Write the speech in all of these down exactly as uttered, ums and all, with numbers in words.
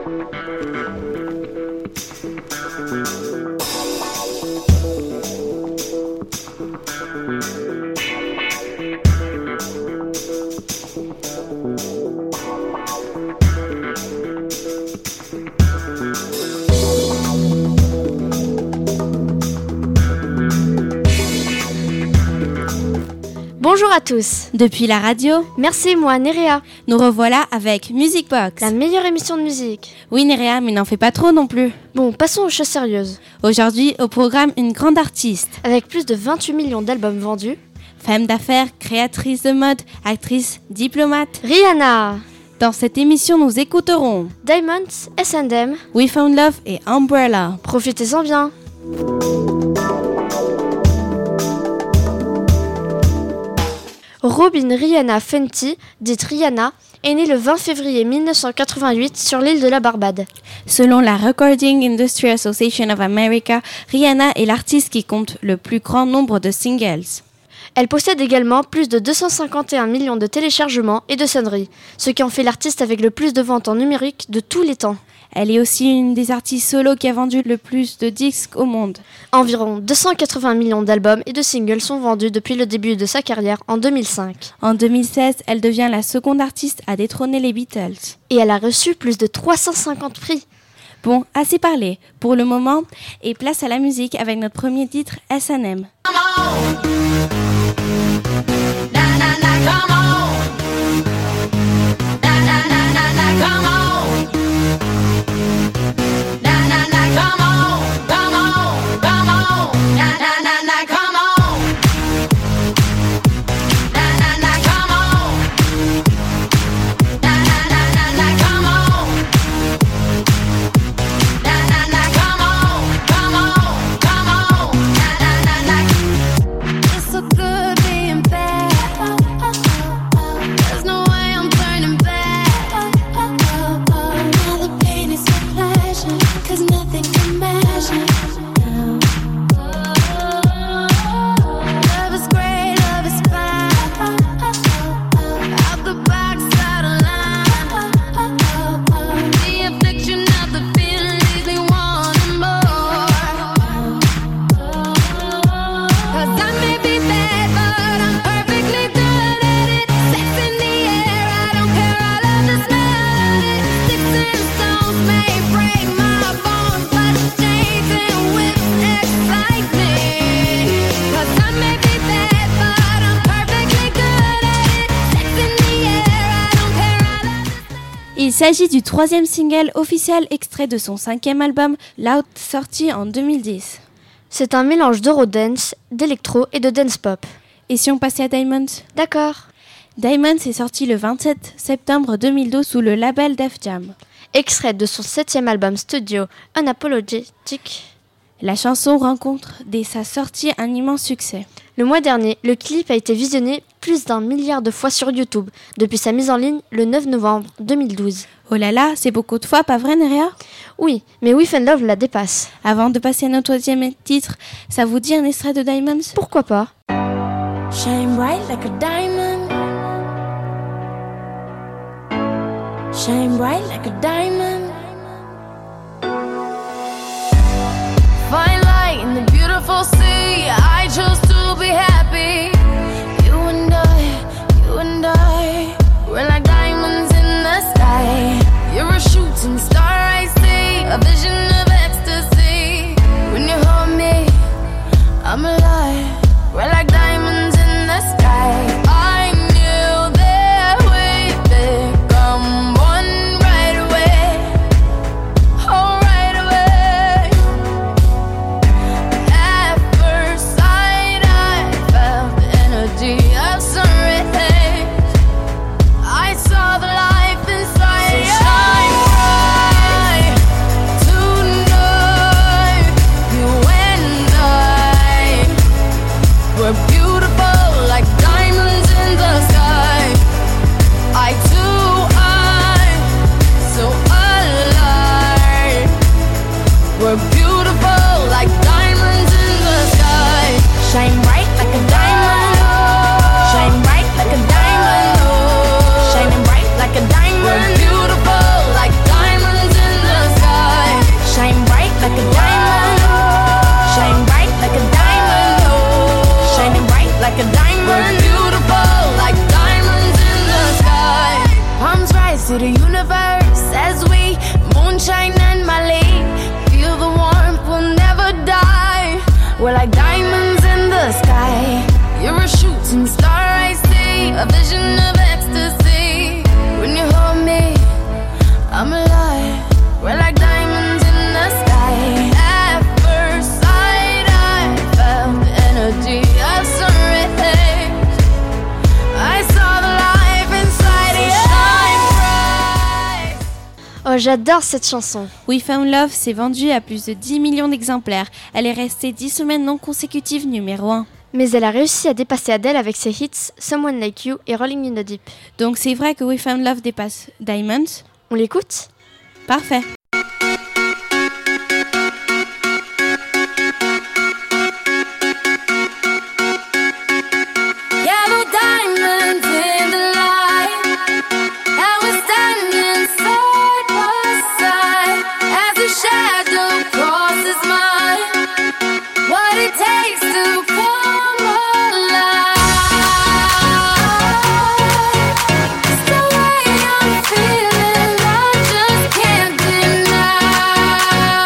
Bonjour à tous. Depuis la radio, merci, moi Nerea. Nous revoilà avec Music Box, la meilleure émission de musique. Oui Nerea, mais n'en fais pas trop non plus. Bon, passons aux choses sérieuses. Aujourd'hui, au programme, une grande artiste. Avec plus de vingt-huit millions d'albums vendus. Femme d'affaires, créatrice de mode, actrice, diplomate. Rihanna. Dans cette émission, nous écouterons Diamonds, S and M, We Found Love et Umbrella. Profitez-en bien. Robin Rihanna Fenty, dite Rihanna, est née le vingt février mille neuf cent quatre-vingt-huit sur l'île de la Barbade. Selon la Recording Industry Association of America, Rihanna est l'artiste qui compte le plus grand nombre de singles. Elle possède également plus de deux cent cinquante et un millions de téléchargements et de sonneries, ce qui en fait l'artiste avec le plus de ventes en numérique de tous les temps. Elle est aussi une des artistes solo qui a vendu le plus de disques au monde. Environ deux cent quatre-vingts millions d'albums et de singles sont vendus depuis le début de sa carrière en deux mille cinq. En deux mille seize, elle devient la seconde artiste à détrôner les Beatles. Et elle a reçu plus de trois cent cinquante prix. Bon, assez parlé pour le moment et place à la musique avec notre premier titre S and M. Il s'agit du troisième single officiel extrait de son cinquième album, Loud, sorti en deux mille dix. C'est un mélange d'eurodance, d'électro et de dance pop. Et si on passait à Diamonds ? D'accord. Diamonds est sorti le vingt-sept septembre deux mille douze sous le label Def Jam. Extrait de son septième album studio, Unapologetic. La chanson rencontre dès sa sortie un immense succès. Le mois dernier, le clip a été visionné plus d'un milliard de fois sur YouTube, depuis sa mise en ligne le neuf novembre deux mille douze. Oh là là, c'est beaucoup de fois, pas vrai Nerea ? Oui, mais We Found Love la dépasse. Avant de passer à notre deuxième titre, ça vous dit un extrait de Diamonds ? Pourquoi pas ? Shine bright like a diamond. Shine bright like a diamond. Find light in the beautiful sea. I chose to be happy. You and I, you and I, we're like diamonds in the sky. You're a shooting star, I see, a vision of ecstasy. When you hold me, I'm alive. We're like diamonds in the sky. I knew that we'd become one right away. universe as we moonshine and Mali. Feel the warmth, we'll never die. We're like diamonds in the sky. You're a shooting star, I see. A vision of ecstasy. When you hold me, I'm alive. We're like diamonds in the sky. At first sight, I felt the energy of surrender. I saw the life inside you shine bright. Oh, j'adore cette chanson. We Found Love s'est vendue à plus de dix millions d'exemplaires. Elle est restée dix semaines non consécutives numéro un. Mais elle a réussi à dépasser Adele avec ses hits Someone Like You et Rolling in the Deep. Donc c'est vrai que We Found Love dépasse Diamonds. On l'écoute ? Parfait. Yellow diamonds in the light, and we're standing side by side as a shadow crosses mine. What it takes to come alive. It's the way I'm feeling, I just can't deny.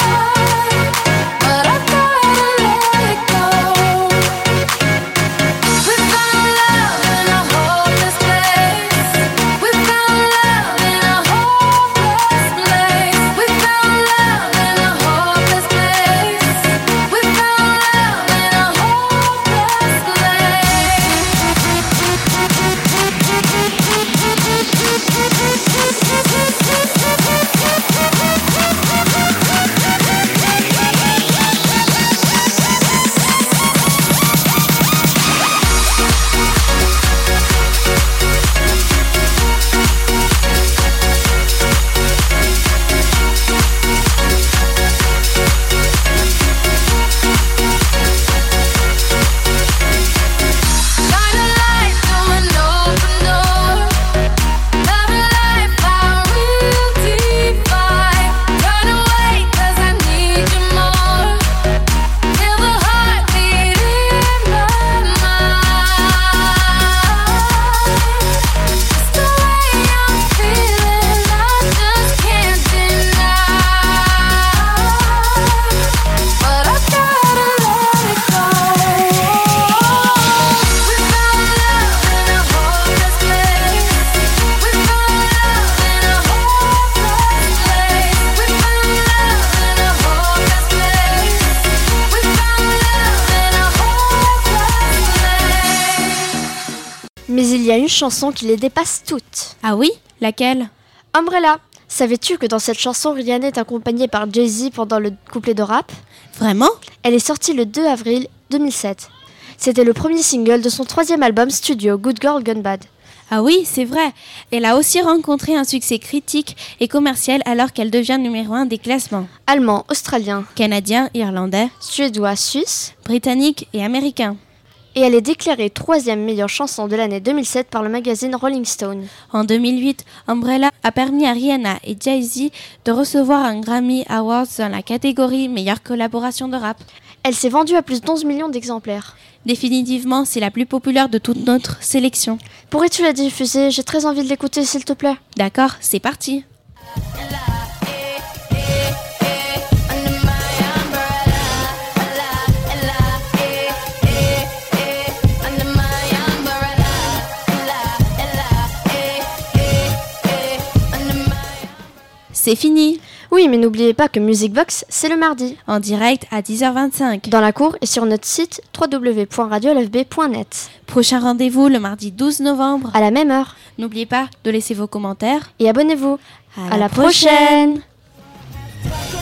But I've gotta let it go. We found love in a hopeless place. We found love in a hopeless place. We found love in a hopeless place. We found love in a hopeless shine a light through an open door. Love and life are real divine. Run away 'cause I need you more. Feel the heartbeat in my mind. It's the way I'm feeling, I just can't deny. But I've gotta let it go. We found love in a hopeless place. We found love in a hopeless place. We found love in a hopeless place. We found love in a hopeless place. Mais il y a une chanson qui les dépasse toutes. Ah oui? Laquelle? Umbrella. Savais-tu que dans cette chanson, Rihanna est accompagnée par Jay-Z pendant le couplet de rap ? Vraiment? Elle est sortie le deux avril deux mille sept. C'était le premier single de son troisième album studio, Good Girl Gone Bad. Ah oui, c'est vrai. Elle a aussi rencontré un succès critique et commercial alors qu'elle devient numéro un des classements. Allemand, australien, Canadien, irlandais, suédois, suisse. britannique et américain. Et elle est déclarée troisième meilleure chanson de l'année deux mille sept par le magazine Rolling Stone. En deux mille huit, Umbrella a permis à Rihanna et Jay-Z de recevoir un Grammy Awards dans la catégorie meilleure collaboration de rap. Elle s'est vendue à plus de onze millions d'exemplaires. Définitivement, c'est la plus populaire de toute notre sélection. Pourrais-tu la diffuser ? J'ai très envie de l'écouter, s'il te plaît. D'accord, c'est parti. Under my umbrella, ella, eh, eh, eh. Under my umbrella, ella, ella, eh, eh, eh. Under my C'est fini. Oui, mais n'oubliez pas que Music Box, c'est le mardi. En direct à dix heures vingt-cinq. Dans la cour et sur notre site w w w point radio l f b point net. Prochain rendez-vous le mardi douze novembre. À la même heure. N'oubliez pas de laisser vos commentaires. Et abonnez-vous. À, À la prochaine. umbrella.